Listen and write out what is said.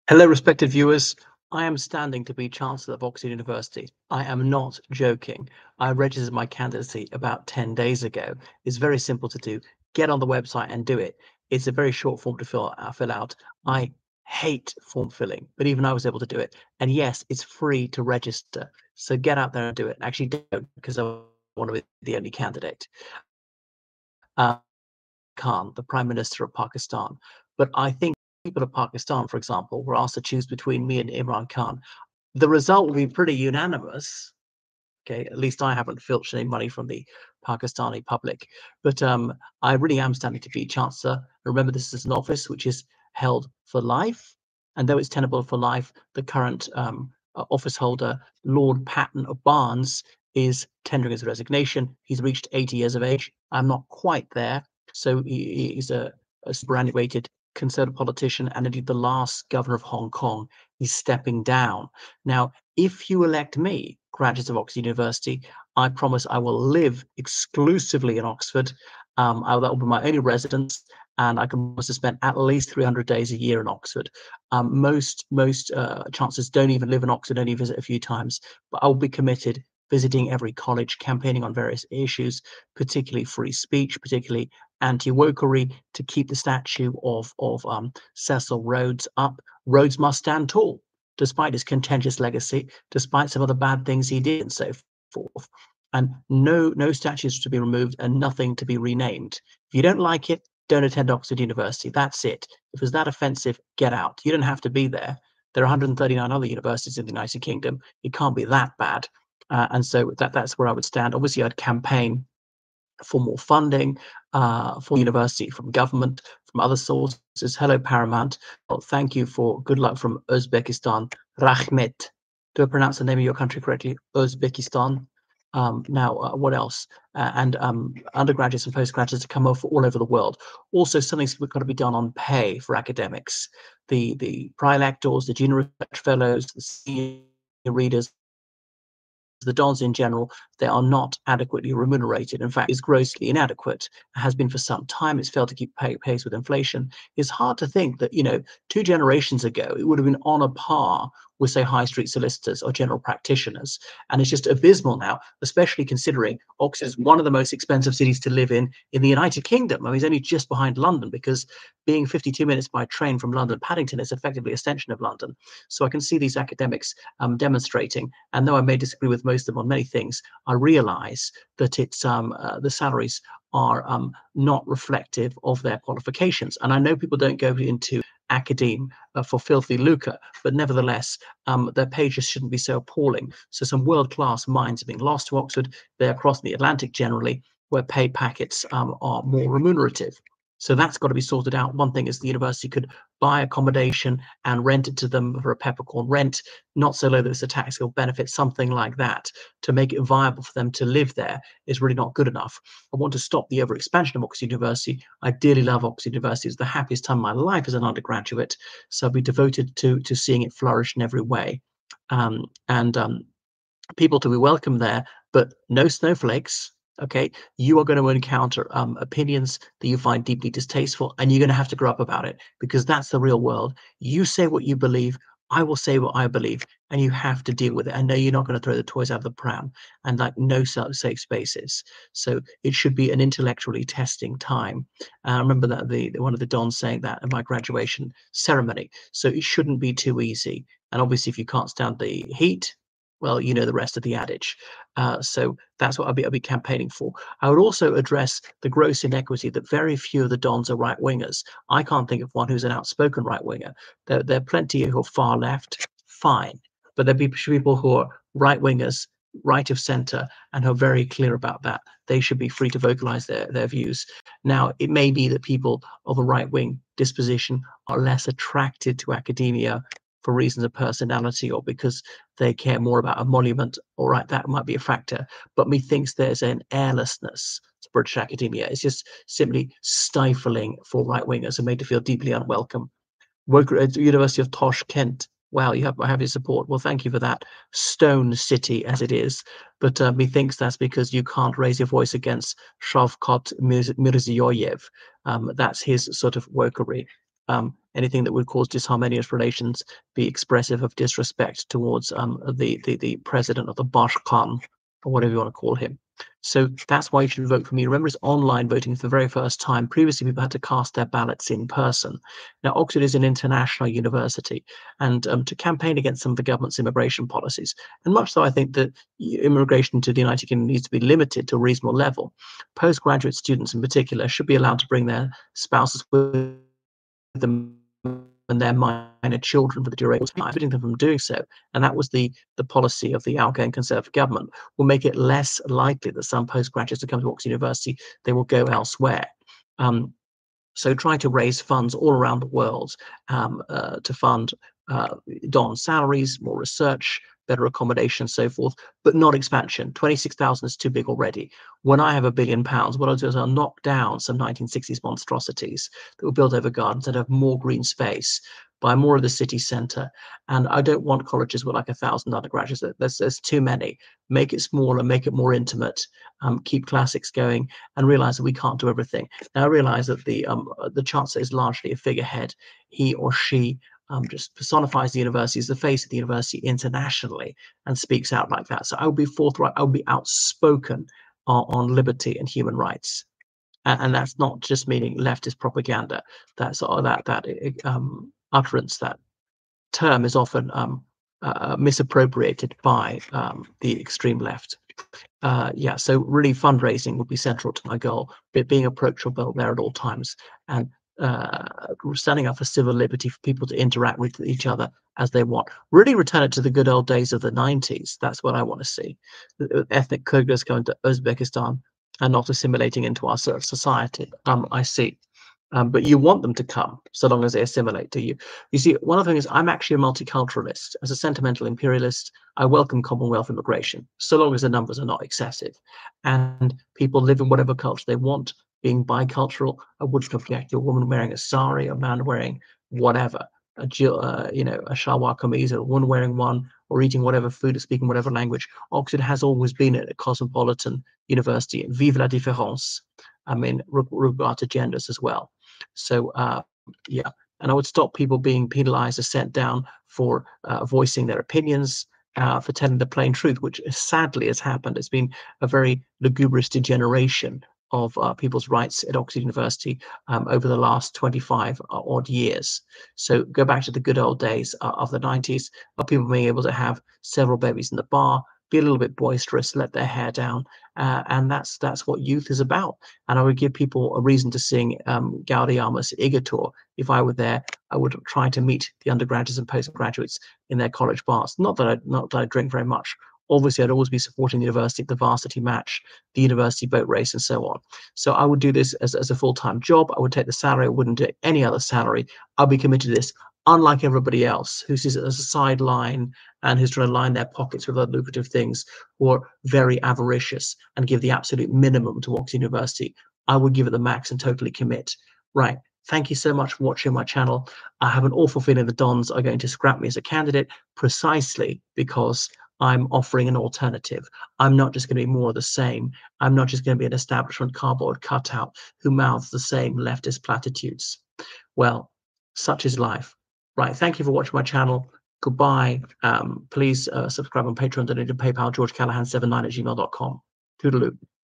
Hello, respected viewers. I am standing to be Chancellor of Oxford University. I am not joking. I registered my candidacy about 10 days ago. It's very simple to do. Get on the website and do it. It's a very short form to fill out. I hate form filling, but even I was able to do it. And yes, it's free to register. So get out there and do it. Actually, don't, because I want to be the only candidate. Uh, Khan, the Prime Minister of Pakistan. But I think people of Pakistan, for example, were asked to choose between me and Imran Khan. The result will be pretty unanimous. Okay, at least I haven't filched any money from the Pakistani public. But I really am standing to be Chancellor. Remember, this is an office which is held for life. And though it's tenable for life, the current office holder, Lord Patton of Barnes, is tendering his resignation. He's reached 80 years of age. I'm not quite there. So he's a superannuated Conservative politician and indeed the last governor of Hong Kong. He's stepping down. Now, if you elect me, graduates of Oxford University, I promise I will live exclusively in Oxford. That will be my only residence, and I can promise to spend at least 300 days a year in Oxford. Most chancellors don't even live in Oxford, only visit a few times, but I will be committed visiting every college, campaigning on various issues, particularly free speech, particularly anti-wokery, to keep the statue of Cecil Rhodes up. Rhodes must stand tall, despite his contentious legacy, despite some of the bad things he did and so forth. And no statues to be removed and nothing to be renamed. If you don't like it, don't attend Oxford University. That's it. If it's that offensive, get out. You don't have to be there. There are 139 other universities in the United Kingdom. It can't be that bad. And so that's where I would stand. Obviously, I'd campaign for more funding for university from government, from other sources. Hello, Paramount. Well, thank you for good luck from Uzbekistan. Rahmet. Do I pronounce the name of your country correctly? Uzbekistan. What else? And undergraduates and postgraduates to come over all over the world. Also, something's got to be done on pay for academics. The pre-lectors, the junior research fellows, the senior readers, the dons in general, they are not adequately remunerated. In fact, is grossly inadequate, has been for some time. It's failed to keep pace with inflation. It's hard to think that, 2 generations ago, it would have been on a par with, say, high street solicitors or general practitioners. And it's just abysmal now, especially considering Oxford is one of the most expensive cities to live in the United Kingdom. I mean, it's only just behind London, because being 52 minutes by train from London, Paddington is effectively an extension of London. So I can see these academics demonstrating. And though I may disagree with most of them on many things, I realize that it's the salaries are not reflective of their qualifications. And I know people don't go into academe for filthy lucre, but nevertheless, their pay just shouldn't be so appalling. So some world-class minds are being lost to Oxford. They're across the Atlantic generally, where pay packets are more remunerative. So that's got to be sorted out. One thing is the university could buy accommodation and rent it to them for a peppercorn rent, not so low that it's a taxable benefit, something like that, to make it viable for them to live there is really not good enough. I want to stop the overexpansion of Oxford University. I dearly love Oxford University. It's the happiest time of my life as an undergraduate. So I'll be devoted to seeing it flourish in every way. And people to be welcome there, but no snowflakes. Okay, you are going to encounter opinions that you find deeply distasteful, and you're going to have to grow up about it, because that's the real world. You say what you believe, I will say what I believe, and you have to deal with it. And no, you're not going to throw the toys out of the pram, and like no safe spaces. So it should be an intellectually testing time. I remember that the one of the dons saying that in my graduation ceremony. So it shouldn't be too easy. And obviously, if you can't stand the heat, well, you know the rest of the adage. So that's what I'll be campaigning for. I would also address the gross inequity that very few of the dons are right wingers. I can't think of one who's an outspoken right winger. There are plenty who are far left, fine, but there are people who are right wingers, right of centre, and who are very clear about that. They should be free to vocalize their views. Now, it may be that people of a right wing disposition are less attracted to academia for reasons of personality, or because they care more about emolument. All right, that might be a factor. But methinks there's an airlessness to British academia. It's just simply stifling for right wingers and made to feel deeply unwelcome. Work at the University of Tashkent. Wow, I have your support. Well, thank you for that. Stone city as it is. But methinks that's because you can't raise your voice against Shavkat Mirziyoyev. That's his sort of wokery. anything that would cause disharmonious relations, be expressive of disrespect towards the president of the Bashkan, or whatever you want to call him. So that's why you should vote for me. Remember, it's online voting for the very first time. Previously, people had to cast their ballots in person. Now, Oxford is an international university, and to campaign against some of the government's immigration policies, and much so I think that immigration to the United Kingdom needs to be limited to a reasonable level. Postgraduate students in particular should be allowed to bring their spouses with them and their minor children for the duration of time, preventing them from doing so. And that was the policy of the outgoing Conservative government, will make it less likely that some postgraduates who come to Oxford University, they will go elsewhere. So trying to raise funds all around the world to fund Don's salaries, more research, better accommodation, and so forth, but not expansion. 26,000 is too big already. When I have £1 billion, what I'll do is I'll knock down some 1960s monstrosities that were built over gardens and have more green space, buy more of the city centre. And I don't want colleges with like 1,000 undergraduates. There's too many. Make it smaller, make it more intimate, keep classics going, and realize that we can't do everything. Now I realize that the chancellor is largely a figurehead. He or she just personifies the university as the face of the university internationally and speaks out like that. So I would be forthright, I would be outspoken on liberty and human rights. And that's not just meaning leftist propaganda. That's utterance, that term is often misappropriated by the extreme left. Yeah, so really fundraising would be central to my goal, but being approachable there at all times, and standing up for civil liberty for people to interact with each other as they want. Really return it to the good old days of the 90s. That's what I want to see. Ethnic Kyrgyz going to Uzbekistan and not assimilating into our society. I see. But you want them to come so long as they assimilate to you. You see, one of the things is I'm actually a multiculturalist. As a sentimental imperialist, I welcome Commonwealth immigration, so long as the numbers are not excessive. And people live in whatever culture they want. Being bicultural, I wouldn't object to a woman wearing a sari, a man wearing whatever, a shalwar kameez, or a woman wearing one, or eating whatever food, or speaking whatever language. Oxford has always been a cosmopolitan university. Vive la différence. I mean, regard to genders as well. So yeah, and I would stop people being penalized or sent down for voicing their opinions, for telling the plain truth, which sadly has happened. It's been a very lugubrious degeneration of people's rights at Oxford University over the last 25 odd years. So go back to the good old days of the 90s, of people being able to have several babies in the bar, be a little bit boisterous, let their hair down, and that's what youth is about. And I would give people a reason to sing Gaudeamus Igitur. If I were there, I would try to meet the undergraduates and postgraduates in their college bars. Not that I drink very much. Obviously, I'd always be supporting the university, the varsity match, the university boat race, and so on. So I would do this as a full-time job. I would take the salary. I wouldn't do any other salary. I'll be committed to this, unlike everybody else who sees it as a sideline and who's trying to line their pockets with other lucrative things, who are very avaricious and give the absolute minimum to Oxford University. I would give it the max and totally commit. Right. Thank you so much for watching my channel. I have an awful feeling the Dons are going to scrap me as a candidate precisely because I'm offering an alternative. I'm not just going to be more of the same. I'm not just going to be an establishment cardboard cutout who mouths the same leftist platitudes. Well, such is life. Right. Thank you for watching my channel. Goodbye. Please subscribe on Patreon, donate to PayPal, georgecallahan79@gmail.com. Toodaloo.